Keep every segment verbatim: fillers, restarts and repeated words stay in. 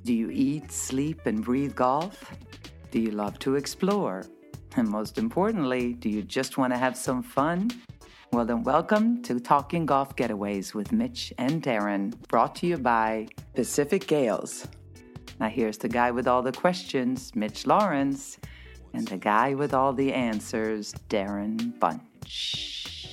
Do you eat, sleep, and breathe golf? Do you love to explore? And most importantly, do you just want to have some fun? Well, then welcome to Talking Golf Getaways with Mitch and Darren, brought to you by Pacific Gales. Now here's the guy with all the questions, Mitch Lawrence, and the guy with all the answers, Darren Bunch.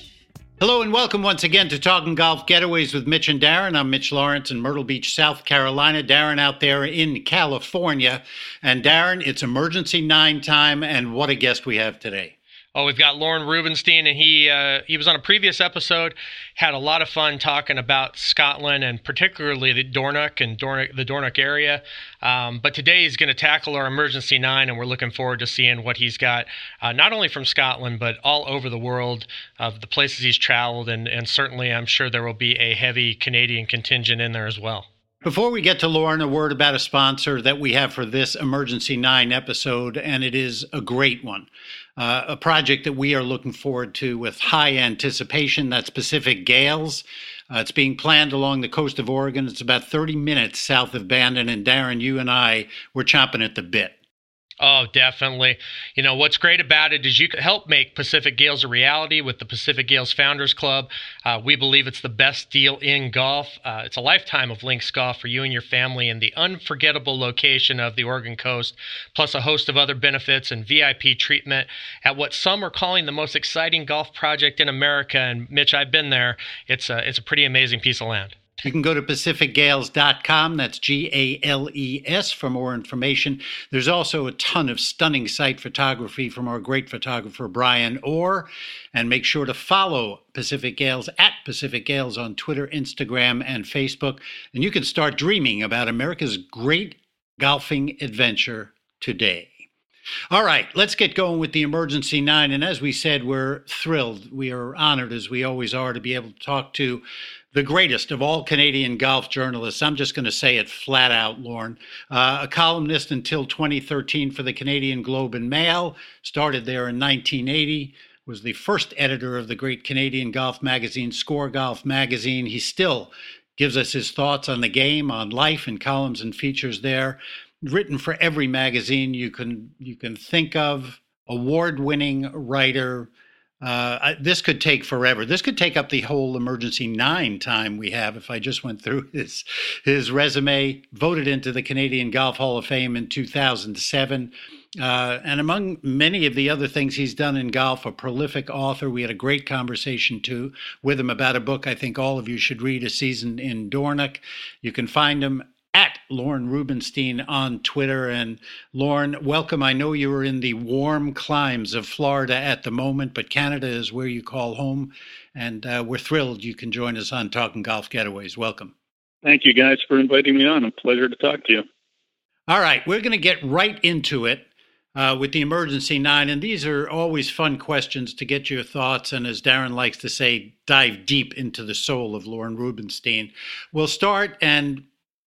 Hello and welcome once again to Talking Golf Getaways with Mitch and Darren. I'm Mitch Lawrence in Myrtle Beach, South Carolina. Darren out there in California. And Darren, it's emergency nine time, and what a guest we have today. Oh, we've got Lauren Rubenstein, and he uh, he was on a previous episode, had a lot of fun talking about Scotland and particularly the Dornoch and Dornoch, the Dornoch area. Um, but today he's going to tackle our Emergency nine, and we're looking forward to seeing what he's got, uh, not only from Scotland, but all over the world, of the places he's traveled, and, and certainly I'm sure there will be a heavy Canadian contingent in there as well. Before we get to Lauren, a word about a sponsor that we have for this Emergency nine episode, and it is a great one. Uh, a project that we are looking forward to with high anticipation. That's Pacific Gales. Uh, it's being planned along the coast of Oregon. It's about thirty minutes south of Bandon. And Darren, you and I, we're chomping at the bit. Oh, definitely. You know, what's great about it is you can help make Pacific Gales a reality with the Pacific Gales Founders Club. Uh, we believe it's the best deal in golf. Uh, it's a lifetime of links golf for you and your family in the unforgettable location of the Oregon coast, plus a host of other benefits and V I P treatment at what some are calling the most exciting golf project in America. And Mitch, I've been there. It's a, it's a pretty amazing piece of land. You can go to pacific gales dot com, that's G A L E S, for more information. There's also a ton of stunning site photography from our great photographer, Brian Orr. And make sure to follow Pacific Gales at Pacific Gales on Twitter, Instagram, and Facebook. And you can start dreaming about America's great golfing adventure today. All right, let's get going with the Emergency nine. And as we said, we're thrilled. We are honored, as we always are, to be able to talk to the greatest of all Canadian golf journalists. I'm just going to say it flat out, Lauren. Uh, a columnist until twenty thirteen for the Canadian Globe and Mail, started there in nineteen eighty, was the first editor of the great Canadian golf magazine, Score Golf Magazine. He still gives us his thoughts on the game, on life, and columns and features there. Written for every magazine you can you can think of, award-winning writer. Uh, this could take forever. This could take up the whole Emergency nine time we have if I just went through his his resume. Voted into the Canadian Golf Hall of Fame in two thousand seven. Uh, and among many of the other things he's done in golf, a prolific author. We had a great conversation too with him about a book I think all of you should read, A Season in Dornoch. You can find him at Lauren Rubenstein on Twitter. And Lauren, welcome. I know you are in the warm climes of Florida at the moment, but Canada is where you call home. And uh, we're thrilled you can join us on Talking Golf Getaways. Welcome. Thank you guys for inviting me on. A pleasure to talk to you. All right, we're going to get right into it uh, with the Emergency nine. And these are always fun questions to get your thoughts. And as Darren likes to say, dive deep into the soul of Lauren Rubenstein. We'll start, and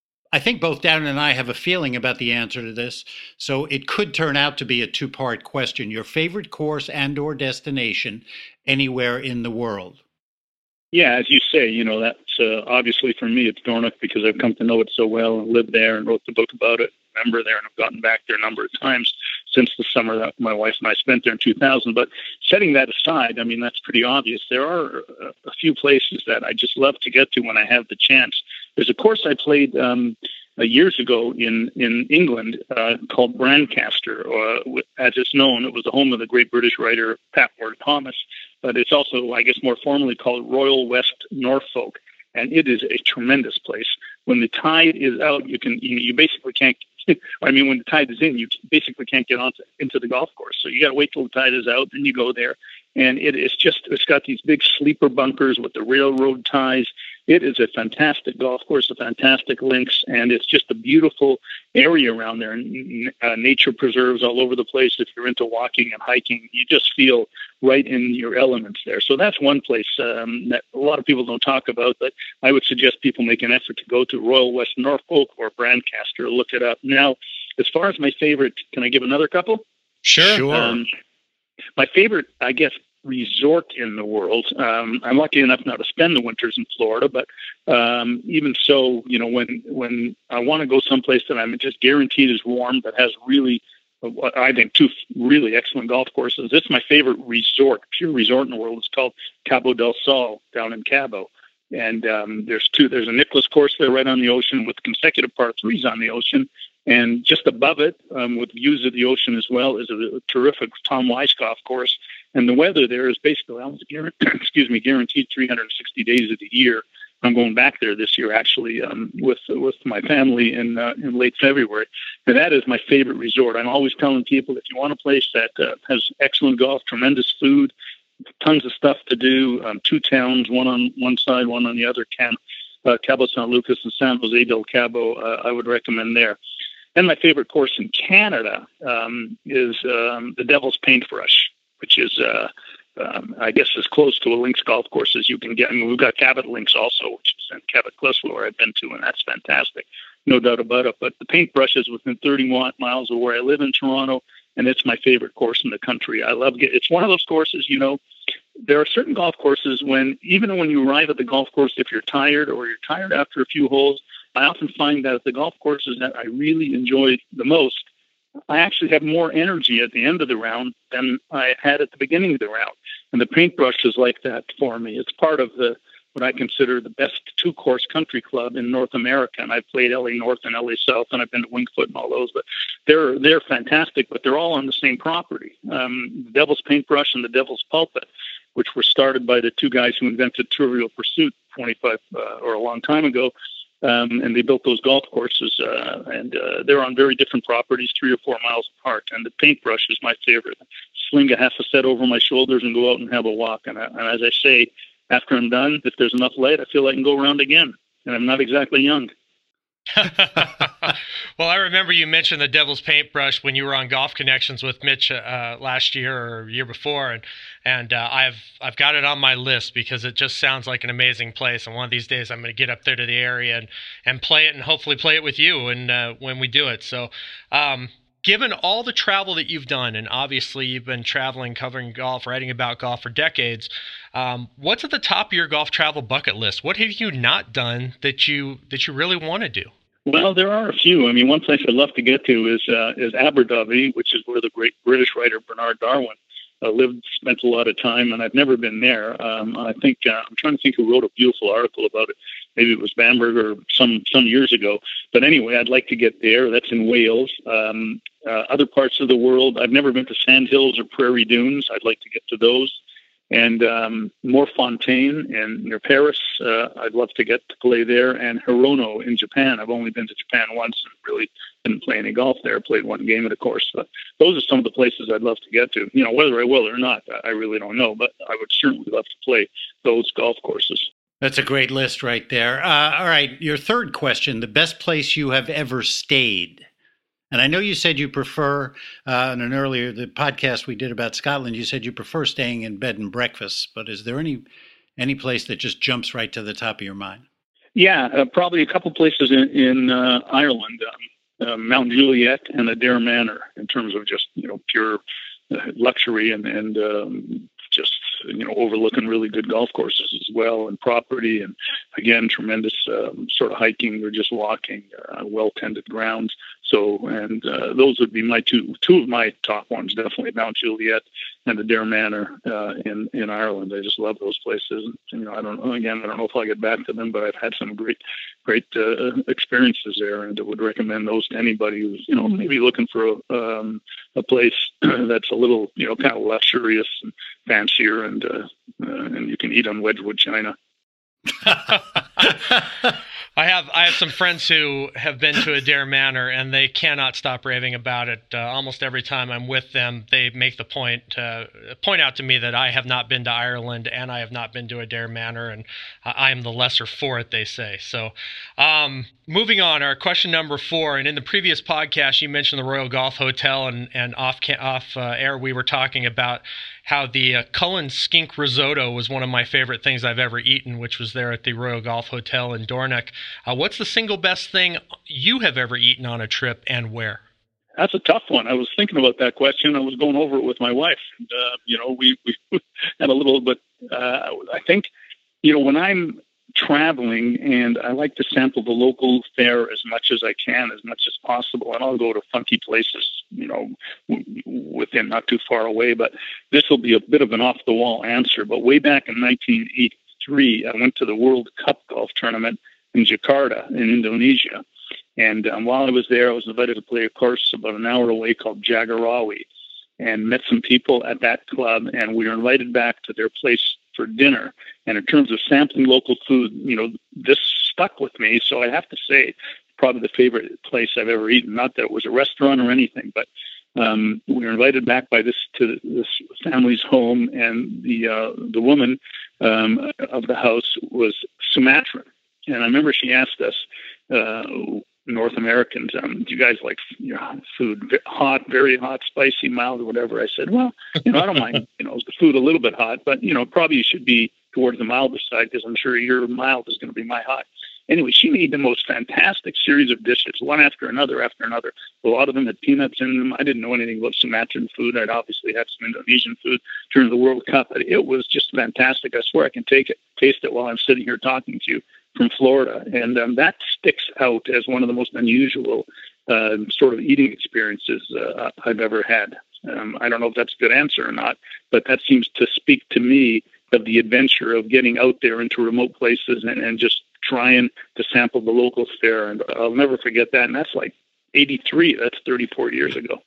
I think both Darren and I have a feeling about the answer to this, so it could turn out to be a two-part question. Your favorite course and or destination anywhere in the world? Yeah, as you say, you know, that's uh, obviously for me, it's Dornoch because I've come to know it so well and lived there and wrote the book about it, member there, and I've gotten back there a number of times since the summer that my wife and I spent there in two thousand. But setting that aside, I mean, that's pretty obvious. There are a, a few places that I just love to get to when I have the chance. There's a course I played um, uh, years ago in, in England uh, called Brancaster. Uh, as it's known, it was the home of the great British writer Pat Ward-Thomas, but it's also, I guess, more formally called Royal West Norfolk. And it is a tremendous place. When the tide is out, you can you, you basically can't. I mean, when the tide is in, you basically can't get onto into the golf course. So you got to wait till the tide is out, then you go there. And it is just, it's got these big sleeper bunkers with the railroad ties. It is a fantastic golf course, a fantastic links, and it's just a beautiful area around there. And uh, nature preserves all over the place. If you're into walking and hiking, you just feel right in your elements there. So that's one place um, that a lot of people don't talk about, but I would suggest people make an effort to go to Royal West Norfolk or Brancaster. Look it up. Now, as far as my favorite, can I give another couple? Sure. Sure. Um, my favorite, I guess, resort in the world. Um, I'm lucky enough now to spend the winters in Florida, but um, even so, you know, when when I want to go someplace that I'm just guaranteed is warm, that has really, I think, two really excellent golf courses. This is my favorite resort, pure resort in the world. It's called Cabo del Sol down in Cabo. And um, there's two. There's a Nicklaus course there right on the ocean with consecutive par threes on the ocean. And just above it, um, with views of the ocean as well, is a terrific Tom Weiss golf course. And the weather there is basically almost guaranteed, excuse me, guaranteed three hundred sixty days of the year. I'm going back there this year, actually, um, with with my family in uh, in late February. And that is my favorite resort. I'm always telling people, if you want a place that uh, has excellent golf, tremendous food, tons of stuff to do, um, two towns, one on one side, one on the other, Cam, uh, Cabo San Lucas and San Jose del Cabo, uh, I would recommend there. And my favorite course in Canada um, is um, the Devil's Paintbrush, which is, uh, um, I guess, as close to a links golf course as you can get. I mean, we've got Cabot Links also, which is in Cabot Cliffs, where I've been to, and that's fantastic, no doubt about it. But the Paintbrush is within thirty miles of where I live in Toronto, and it's my favorite course in the country. I love it. It's one of those courses, you know, there are certain golf courses when, even when you arrive at the golf course, if you're tired or you're tired after a few holes, I often find that at the golf courses that I really enjoy the most, I actually have more energy at the end of the round than I had at the beginning of the round. And the Paintbrush is like that for me. It's part of the what I consider the best two-course country club in North America. And I've played L A North and L A South, and I've been to Wingfoot and all those. But they're they're fantastic, but they're all on the same property. Um, the Devil's Paintbrush and the Devil's Pulpit, which were started by the two guys who invented Trivial Pursuit twenty-five uh, or a long time ago. Um, and they built those golf courses, uh, and uh, they're on very different properties, three or four miles apart. And the Paintbrush is my favorite. Sling a half a set over my shoulders and go out and have a walk. And, I, and as I say, after I'm done, if there's enough light, I feel I can go around again. And I'm not exactly young. Well, I remember you mentioned the Devil's Paintbrush when you were on Golf Connections with Mitch uh, last year or year before, and and uh, I've I've got it on my list because it just sounds like an amazing place. And one of these days, I'm going to get up there to the area and, and play it, and hopefully play it with you and uh, when we do it. So, um, given all the travel that you've done, and obviously you've been traveling, covering golf, writing about golf for decades, um, what's at the top of your golf travel bucket list? What have you not done that you that you really want to do? Well, there are a few. I mean, one place I'd love to get to is uh, is Aberdavi, which is where the great British writer Bernard Darwin uh, lived, spent a lot of time, and I've never been there. Um, I think uh, I'm trying to think who wrote a beautiful article about it. Maybe it was Bamberg or some some years ago. But anyway, I'd like to get there. That's in Wales. Um, uh, other parts of the world, I've never been to Sandhills or Prairie Dunes. I'd like to get to those. And um, Morfontaine and near Paris, uh, I'd love to get to play there. And Hirono in Japan. I've only been to Japan once and really didn't play any golf there. Played one game of the course. But those are some of the places I'd love to get to. You know, whether I will or not, I really don't know. But I would certainly love to play those golf courses. That's a great list right there. Uh, all right, your third question, the best place you have ever stayed. And I know you said you prefer, uh, in an earlier the podcast we did about Scotland, you said you prefer staying in bed and breakfast. But is there any any place that just jumps right to the top of your mind? Yeah, uh, probably a couple places in, in uh, Ireland, um, uh, Mount Juliet and Adare Manor, in terms of just, you know, pure uh, luxury and, and um, just, you know, overlooking really good golf courses as well, and property, and again, tremendous um, sort of hiking or just walking, uh, well-tended grounds. So, and uh, those would be my two two of my top ones, definitely Mount Juliet and Adare Manor uh, in in Ireland. I just love those places. And, you know, I don't know. Again, I don't know if I'll get back to them, but I've had some great great uh, experiences there, and I would recommend those to anybody who's, you know, maybe looking for a, um, a place that's a little, you know, kind of luxurious and fancier, and uh, uh, and you can eat on Wedgwood china. I have I have some friends who have been to Adare Manor, and they cannot stop raving about it. Uh, almost every time I'm with them, they make the point uh, point out to me that I have not been to Ireland and I have not been to Adare Manor, and uh, I am the lesser for it, they say. So, um, moving on, our question number four. And in the previous podcast, you mentioned the Royal Golf Hotel, and and off off uh, air we were talking about how the uh, Cullen skink risotto was one of my favorite things I've ever eaten, which was there at the Royal Golf Hotel in Dornoch. Uh, what's the single best thing you have ever eaten on a trip, and where? That's a tough one. I was thinking about that question. I was going over it with my wife. And, uh, you know, we, we had a little, but uh, I think, you know, when I'm traveling and I like to sample the local fare as much as I can, as much as possible, and I'll go to funky places, you know, w- within not too far away. But this will be a bit of an off-the-wall answer. But way back in nineteen eighty-three, I went to the World Cup golf tournament in Jakarta in Indonesia. And um, while I was there, I was invited to play a course about an hour away called Jagorawi, and met some people at that club, and we were invited back to their place for dinner. And in terms of sampling local food, you know, this stuck with me. So I have to say, probably the favorite place I've ever eaten. Not that it was a restaurant or anything, but um, we were invited back by this to this family's home, and the uh, the woman um, of the house was Sumatran. And I remember she asked us, uh, North Americans, um, do you guys like, you know, food hot, very hot, spicy, mild, or whatever? I said, well, you know, I don't mind, you know, the food a little bit hot, but, you know, probably should be towards the milder side, because I'm sure your mild is going to be my hot. Anyway, she made the most fantastic series of dishes, one after another after another. A lot of them had peanuts in them. I didn't know anything about Sumatran food. I'd obviously had some Indonesian food during the World Cup. But it was just fantastic. I swear I can take it, taste it while I'm sitting here talking to you from Florida. And um, that sticks out as one of the most unusual uh, sort of eating experiences uh, I've ever had. Um, I don't know if that's a good answer or not, but that seems to speak to me of the adventure of getting out there into remote places and, and just trying to sample the local fare. And I'll never forget that. And that's like eighty-three. That's thirty-four years ago.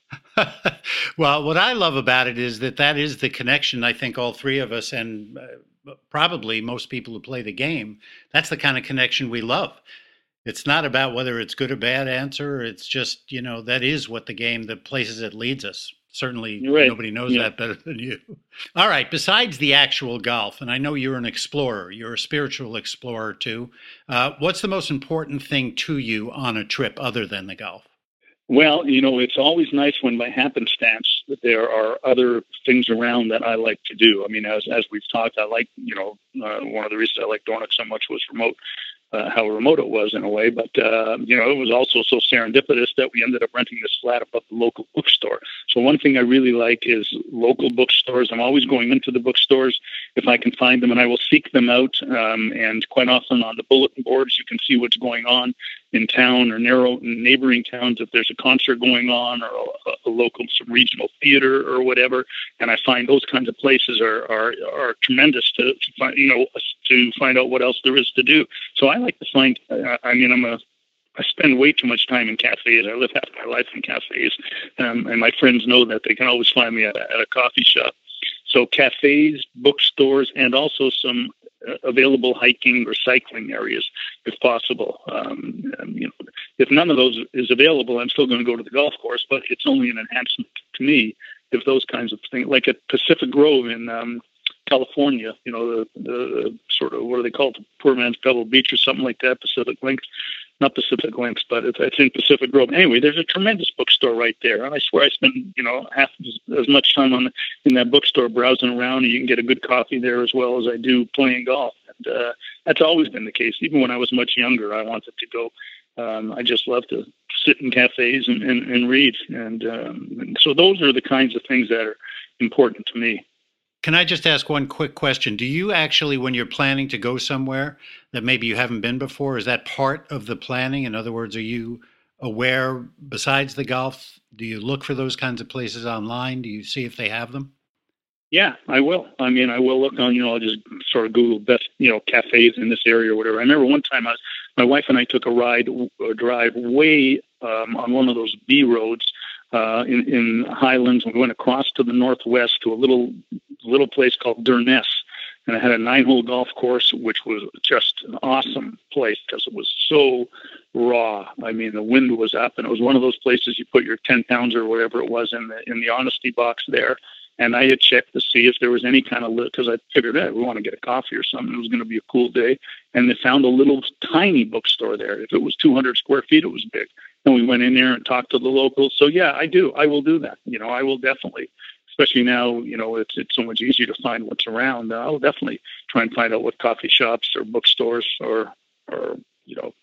Well, what I love about it is that that is the connection. I think all three of us, and uh, probably most people who play the game, that's the kind of connection we love. It's not about whether it's good or bad answer. It's just, you know, that is what the game, the places it leads us. Certainly right. Nobody knows yeah. that better than you. All right. Besides the actual golf, and I know you're an explorer, you're a spiritual explorer too. Uh, what's the most important thing to you on a trip other than the golf? Well, you know, it's always nice when by happenstance that there are other things around that I like to do. I mean, as as we've talked, I like, you know, uh, one of the reasons I like Dornoch so much was remote. Uh, how remote it was in a way, but, uh, you know, it was also so serendipitous that we ended up renting this flat above the local bookstore. So one thing I really like is local bookstores. I'm always going into the bookstores if I can find them, and I will seek them out. Um, and quite often on the bulletin boards, you can see what's going on in town or narrow neighboring towns if there's a concert going on or a, a local some regional theater or whatever. And I find those kinds of places are are, are tremendous to, to find, you know, to find out what else there is to do. So I like to find, uh, I mean, I'm a, I spend way too much time in cafes. I live half my life in cafes. Um, and my friends know that they can always find me at a, at a coffee shop. So cafes, bookstores, and also some uh, available hiking or cycling areas, if possible. Um, and, you know, if none of those is available, I'm still going to go to the golf course, but it's only an enhancement to me if those kinds of things, like at Pacific Grove in um, California, you know, the, the sort of, what do they call it, the Poor Man's Pebble Beach or something like that, Pacific Links. Not Pacific Links, but it's, it's in Pacific Grove. Anyway, there's a tremendous bookstore right there. And I swear I spend, you know, half as, as much time on in that bookstore browsing around, and you can get a good coffee there as well as I do playing golf. And uh, that's always been the case. Even when I was much younger, I wanted to go. Um, I just love to sit in cafes and, and, and read. And, um, and so those are the kinds of things that are important to me. Can I just ask one quick question? Do you actually, when you're planning to go somewhere that maybe you haven't been before, is that part of the planning? In other words, are you aware, besides the golf, do you look for those kinds of places online? Do you see if they have them? Yeah, I will. I mean, I will look on, you know, I'll just sort of Google best, you know, cafes in this area or whatever. I remember one time I was, my wife and I took a ride, a drive way um, on one of those B roads uh, in, in Highlands. We went across to the northwest to a little little place called Durness, and it had a nine-hole golf course, which was just an awesome place because it was so raw. I mean, the wind was up, and it was one of those places you put your ten pounds or whatever it was in the in the honesty box there. And I had checked to see if there was any kind of, because I figured, hey, we want to get a coffee or something. It was going to be a cool day. And they found a little tiny bookstore there. If it was two hundred square feet, it was big. And we went in there and talked to the locals. So, yeah, I do. I will do that. You know, I will definitely, especially now, you know, it's it's so much easier to find what's around. I'll definitely try and find out what coffee shops or bookstores or, or you know,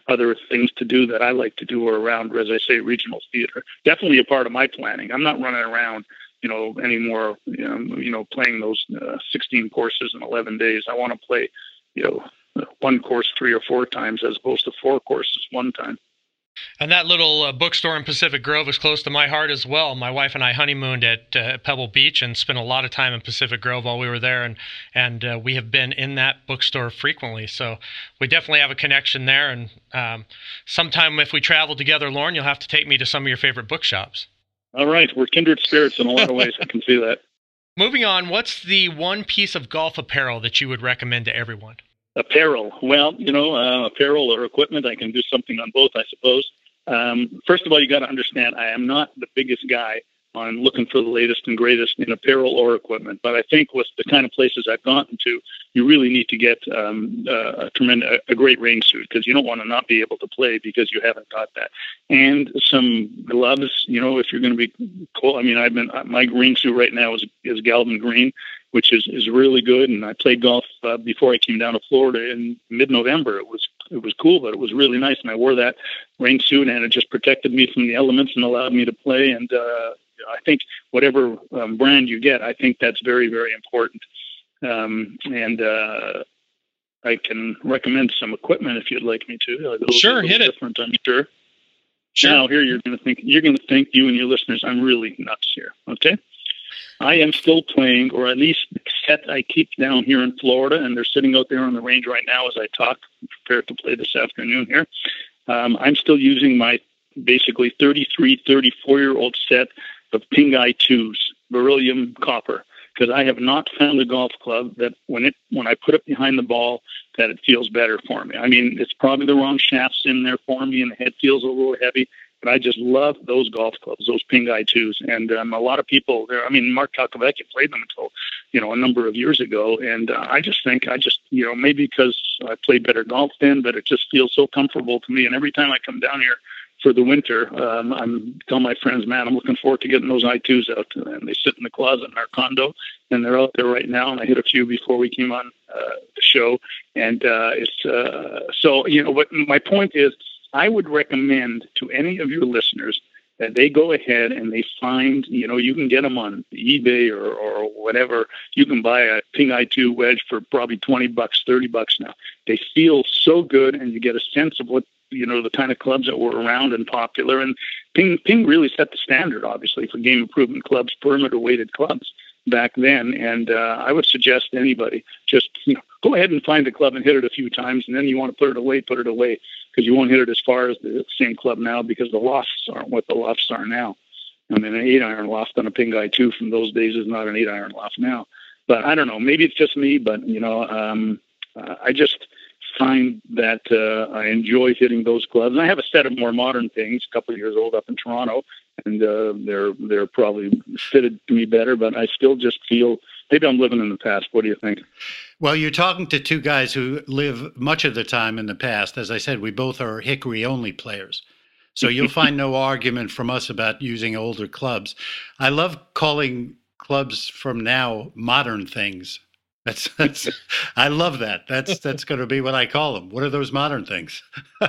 other things to do that I like to do around, as I say, regional theater. Definitely a part of my planning. I'm not running around, you know, anymore, you know, you know playing those uh, sixteen courses in eleven days. I want to play, you know, one course three or four times as opposed to four courses one time. And that little uh, bookstore in Pacific Grove is close to my heart as well. My wife and I honeymooned at uh, Pebble Beach and spent a lot of time in Pacific Grove while we were there, and and uh, we have been in that bookstore frequently. So we definitely have a connection there. And um, sometime if we travel together, Lauren, you'll have to take me to some of your favorite bookshops. All right, we're kindred spirits in a lot of ways. I can see that. Moving on, what's the one piece of golf apparel that you would recommend to everyone? Apparel. Well, you know, uh, apparel or equipment, I can do something on both, I suppose. Um, first of all, you got to understand, I am not the biggest guy on looking for the latest and greatest in apparel or equipment. But I think with the kind of places I've gotten to, you really need to get um, uh, a tremendous, a great rain suit, because you don't want to not be able to play because you haven't got that. And some gloves, you know, if you're going to be cold. I mean, I've been, my rain suit right now is, is Galvin Green, which is, is really good. And I played golf uh, before I came down to Florida in mid-November. It was it was cool, but it was really nice. And I wore that rain suit, and it just protected me from the elements and allowed me to play. And uh, I think whatever um, brand you get, I think that's very, very important. Um, and uh, I can recommend some equipment if you'd like me to. Those sure, hit it. Different, I'm sure. Sure. Now here you're going to think you're going to think you and your listeners, I'm really nuts here. Okay. I am still playing, or at least the set I keep down here in Florida, and they're sitting out there on the range right now as I talk, prepared to play this afternoon here. Um, I'm still using my basically thirty-three, thirty-four-year-old set of Pingai twos, beryllium copper, because I have not found a golf club that when it when I put it behind the ball, that it feels better for me. I mean, it's probably the wrong shafts in there for me, and the head feels a little heavy. But I just love those golf clubs, those Pingai twos. And um, a lot of people there, I mean, Mark Calcavecchia played them until, you know, a number of years ago. And uh, I just think, I just, you know, maybe because I played better golf then, but it just feels so comfortable to me. And every time I come down here for the winter, um, I'm tell my friends, man, I'm looking forward to getting those I twos out. And they sit in the closet in our condo, and they're out there right now. And I hit a few before we came on uh, the show. And uh, it's, uh, so, you know, what my point is, I would recommend to any of your listeners that they go ahead and they find, you know, you can get them on eBay or, or whatever. You can buy a Pingai two wedge for probably twenty bucks, thirty bucks now. They feel so good, and you get a sense of what, you know, the kind of clubs that were around and popular. And Ping, Ping really set the standard, obviously, for game improvement clubs, perimeter-weighted clubs back then. And uh, I would suggest anybody just, you know, go ahead and find a club and hit it a few times, and then you want to put it away, put it away, because you won't hit it as far as the same club now, because the lofts aren't what the lofts are now. I mean, an eight-iron loft on a Pingai two from those days is not an eight-iron loft now. But I don't know. Maybe it's just me, but, you know, um, uh, I just find that uh, I enjoy hitting those clubs. And I have a set of more modern things, a couple of years old up in Toronto, and uh, they're they're probably fitted to me better, but I still just feel maybe I'm living in the past. What do you think? Well, you're talking to two guys who live much of the time in the past. As I said, we both are Hickory-only players. So you'll find no argument from us about using older clubs. I love calling clubs from now modern things. That's, that's I love that. That's that's going to be what I call them. What are those modern things?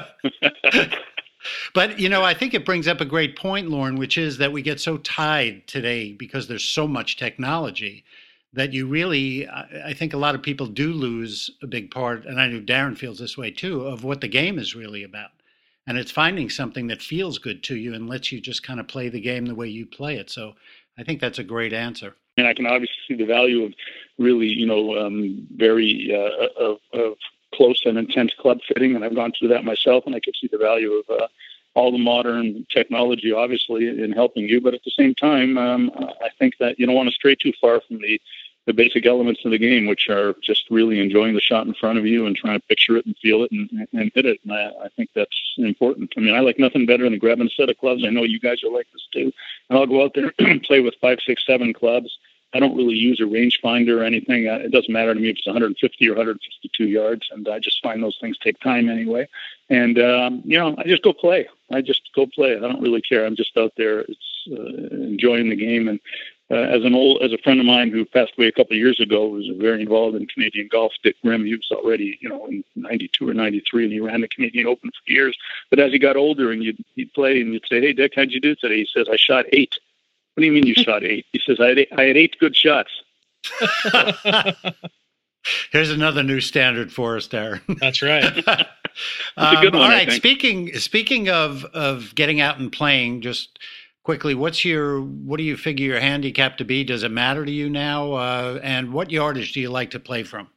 But, you know, I think it brings up a great point, Lauren, which is that we get so tied today because there's so much technology that you really, I think a lot of people do lose a big part, and I know Darren feels this way too, of what the game is really about. And it's finding something that feels good to you and lets you just kind of play the game the way you play it. So I think that's a great answer. And I can obviously see the value of really, you know, um, very uh, of, of close and intense club fitting, and I've gone through that myself, and I can see the value of uh, all the modern technology, obviously, in helping you. But at the same time, um, I think that you don't want to stray too far from the, the basic elements of the game, which are just really enjoying the shot in front of you and trying to picture it and feel it and, and hit it. And I, I think that's important. I mean, I like nothing better than grabbing a set of clubs. I know you guys are like this too. And I'll go out there and play with five, six, seven clubs. I don't really use a rangefinder or anything. It doesn't matter to me if it's one hundred fifty or one hundred fifty-two yards, and I just find those things take time anyway. And, um, you know, I just go play. I just go play. I don't really care. I'm just out there. It's uh, enjoying the game. And uh, as an old, as a friend of mine who passed away a couple of years ago, was very involved in Canadian golf, Dick Grimm. He was already, you know, in ninety-two or ninety-three, and he ran the Canadian Open for years. But as he got older, and you'd, he'd play, and you'd say, "Hey, Dick, how'd you do today?" He says, "I shot eight." What do you mean you shot eight? He says, I had eight, I had eight good shots. Here's another new standard for us, Darren. That's right. um, a good one, all I right. think. Speaking speaking of of getting out and playing, just quickly, what's your what do you figure your handicap to be? Does it matter to you now? Uh, and what yardage do you like to play from?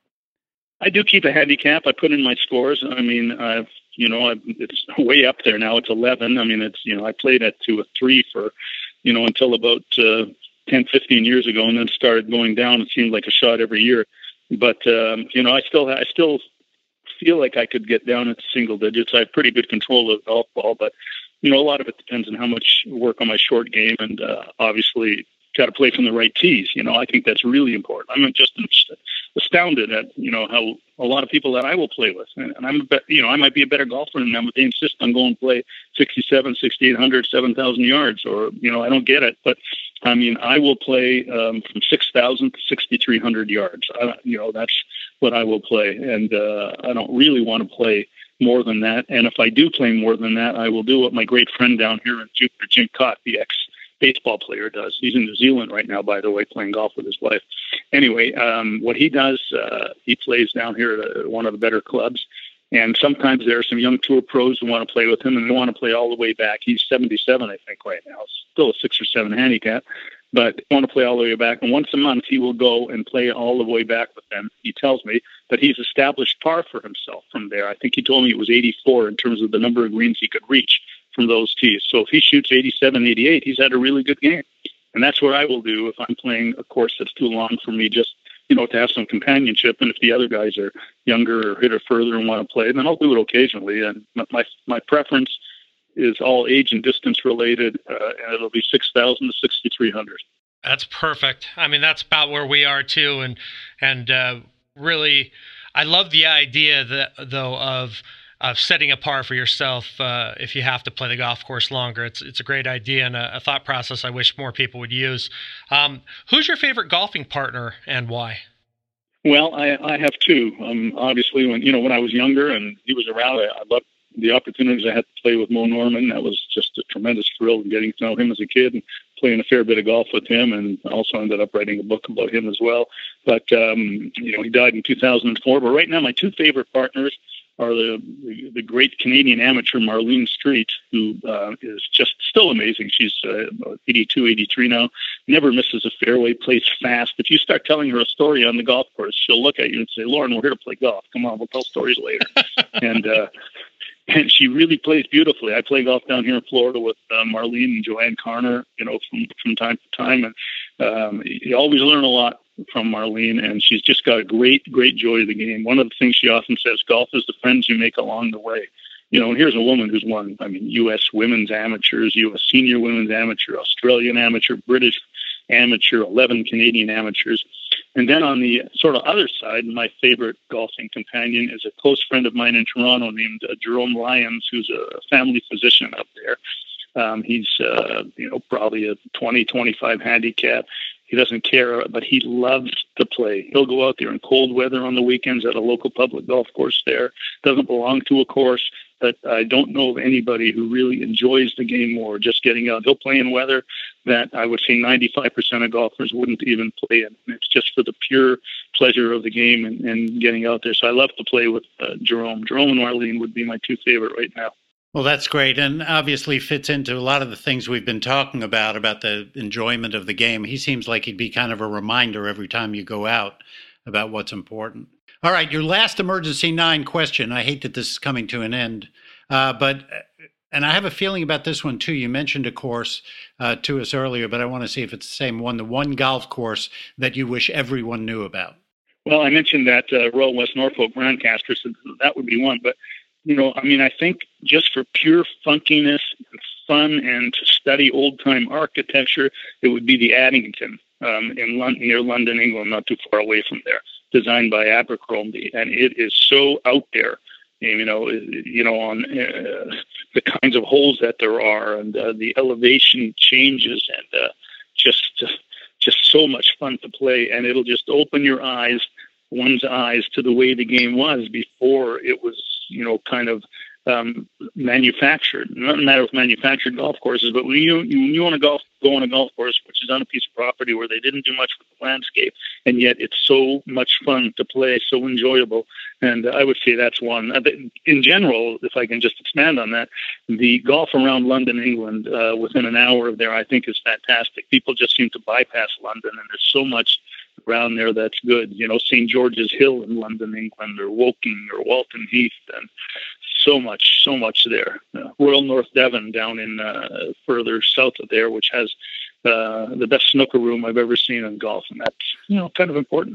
I do keep a handicap. I put in my scores. I mean, I've you know, I've, it's way up there now. It's eleven. I mean, it's you know, I played at two or three for, you know, until about uh, ten, fifteen years ago, and then started going down. It seemed like a shot every year. But, um, you know, I still I still feel like I could get down into single digits. I have pretty good control of the golf ball, but, you know, a lot of it depends on how much work on my short game, and uh, obviously got to play from the right tees. You know, I think that's really important. I'm just astounded at, you know, how a lot of people that I will play with, and I'm, a be- you know, I might be a better golfer than them, but they insist on going and play sixty-seven, sixty-eight hundred, seven thousand yards, or, you know, I don't get it. But I mean, I will play um, from six thousand to sixty-three hundred yards. I, you know, that's what I will play. And uh, I don't really want to play more than that. And if I do play more than that, I will do what my great friend down here in Jupiter, Jim Cott, the ex baseball player, does. He's in New Zealand right now, by the way, playing golf with his wife. Anyway, um, what he does, uh, he plays down here at one of the better clubs. And sometimes there are some young tour pros who want to play with him, and they want to play all the way back. He's seventy-seven, I think, right now. Still a six or seven handicap, but they want to play all the way back. And once a month, he will go and play all the way back with them. He tells me that he's established par for himself from there. I think he told me it was eighty-four in terms of the number of greens he could reach from those tees. So if he shoots eighty-seven, eighty-eight, he's had a really good game. And that's what I will do if I'm playing a course that's too long for me, just, you know, to have some companionship. And if the other guys are younger or hit it further and want to play, then I'll do it occasionally. And my my preference is all age and distance related, uh, and it'll be six thousand to sixty-three hundred. That's perfect. I mean, that's about where we are too. And, and uh, really, I love the idea that, though, of of setting a par for yourself uh, if you have to play the golf course longer. It's it's a great idea and a, a thought process I wish more people would use. Um, who's your favorite golfing partner and why? Well, I, I have two. Um, obviously, when you know when I was younger and he was around, I, I loved the opportunities I had to play with Mo Norman. That was just a tremendous thrill getting to know him as a kid and playing a fair bit of golf with him, and also ended up writing a book about him as well. But um, you know, he died in two thousand four. But right now, my two favorite partners are the, the the great Canadian amateur Marlene Street, who uh, is just still amazing. She's uh, eighty-two, eighty-three now, never misses a fairway, plays fast. If you start telling her a story on the golf course, she'll look at you and say, "Lauren, we're here to play golf. Come on, we'll tell stories later." and uh, and she really plays beautifully. I play golf down here in Florida with uh, Marlene and Joanne Carner, you know, from from time to time, and um, you always learn a lot from Marlene, and she's just got a great, great joy of the game. One of the things she often says, golf is the friends you make along the way. You know, and here's a woman who's won, I mean, U S women's amateurs, U S senior women's amateur, Australian amateur, British amateur, eleven Canadian amateurs. And then on the sort of other side, my favorite golfing companion is a close friend of mine in Toronto named uh, Jerome Lyons, who's a family physician up there. Um, he's, uh, you know, probably a twenty, twenty-five handicap. He doesn't care, but he loves to play. He'll go out there in cold weather on the weekends at a local public golf course there. Doesn't belong to a course, but I don't know of anybody who really enjoys the game more, just getting out. He'll play in weather that I would say ninety-five percent of golfers wouldn't even play in. It's just for the pure pleasure of the game and, and getting out there. So I love to play with uh, Jerome. Jerome and Marlene would be my two favorite right now. Well, that's great, and obviously fits into a lot of the things we've been talking about, about the enjoyment of the game. He seems like he'd be kind of a reminder every time you go out about what's important. All right, your last emergency nine question. I hate that this is coming to an end, uh, but, and I have a feeling about this one too. You mentioned a course uh, to us earlier, but I want to see if it's the same one, the one golf course that you wish everyone knew about. Well, I mentioned that uh, Royal West Norfolk Grandcaster, so that would be one, but you know, I mean, I think just for pure funkiness and fun and to study old-time architecture, it would be the Addington um, in London, near London, England, not too far away from there, designed by Abercrombie. And it is so out there, you know, you know, on uh, the kinds of holes that there are and uh, the elevation changes and uh, just uh, just so much fun to play, and it'll just open your eyes, one's eyes, to the way the game was before it was, you know, kind of um, manufactured. Not a matter of manufactured golf courses, but when you when you want to golf, go on a golf course, which is on a piece of property where they didn't do much with the landscape, and yet it's so much fun to play, so enjoyable. And I would say that's one. In general, if I can just expand on that, the golf around London, England, uh, within an hour of there, I think is fantastic. People just seem to bypass London, and there's so much around there that's good. You know, Saint George's Hill in London, England, or Woking, or Walton Heath, and so much, so much there. Uh, Royal North Devon down in uh, further south of there, which has uh, the best snooker room I've ever seen in golf, and that's, you know, kind of important.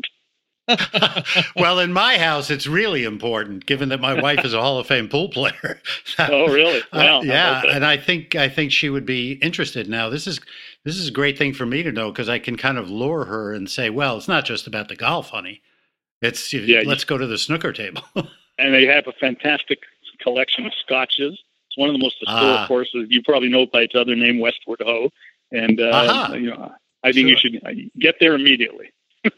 Well, in my house, it's really important, given that my wife is a Hall of Fame pool player. Oh, really? Wow. Uh, yeah, and I think I think she would be interested. Now, this is this is a great thing for me to know, because I can kind of lure her and say, "Well, it's not just about the golf, honey. It's yeah, let's go to the snooker table." And they have a fantastic collection of scotches. It's one of the most historic ah. courses. You probably know it by its other name, Westward Ho. And uh, uh-huh. you know, I think sure. you should get there immediately.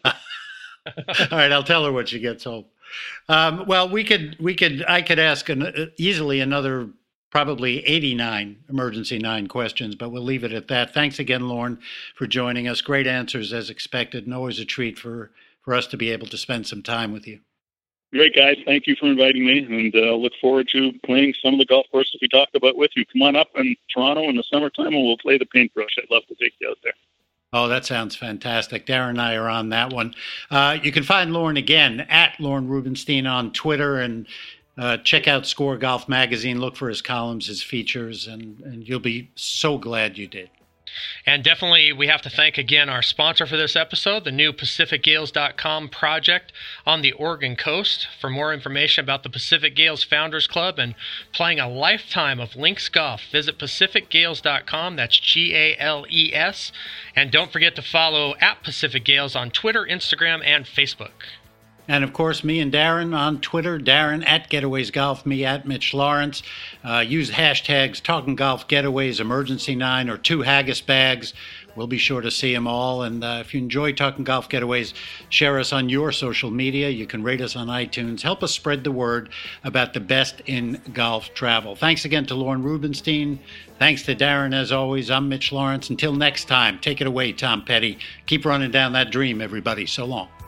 All right, I'll tell her when she gets home. Um, well, we could, we could, I could ask an, easily another probably eighty-nine emergency nine questions, but we'll leave it at that. Thanks again, Lorne, for joining us. Great answers as expected, and always a treat for, for us to be able to spend some time with you. Great, guys. Thank you for inviting me, and uh, look forward to playing some of the golf courses we talked about with you. Come on up in Toronto in the summertime, and we'll play the paintbrush. I'd love to take you out there. Oh, that sounds fantastic. Darren and I are on that one. Uh, you can find Lorne again at Lorne Rubenstein on Twitter, and uh, check out Score Golf Magazine. Look for his columns, his features, and, and you'll be so glad you did. And definitely, we have to thank again our sponsor for this episode, the new Pacific Gales dot com project on the Oregon coast. For more information about the Pacific Gales Founders Club and playing a lifetime of links golf, visit Pacific Gales dot com. That's G A L E S. And don't forget to follow at Pacific Gales on Twitter, Instagram, and Facebook. And, of course, me and Darren on Twitter, Darren at Getaways Golf, me at Mitch Lawrence. Uh, use hashtags Talking Golf Getaways, Emergency nine, or Two Haggis Bags. We'll be sure to see them all. And uh, if you enjoy Talking Golf Getaways, share us on your social media. You can rate us on iTunes. Help us spread the word about the best in golf travel. Thanks again to Lorne Rubenstein. Thanks to Darren, as always. I'm Mitch Lawrence. Until next time, take it away, Tom Petty. Keep running down that dream, everybody. So long.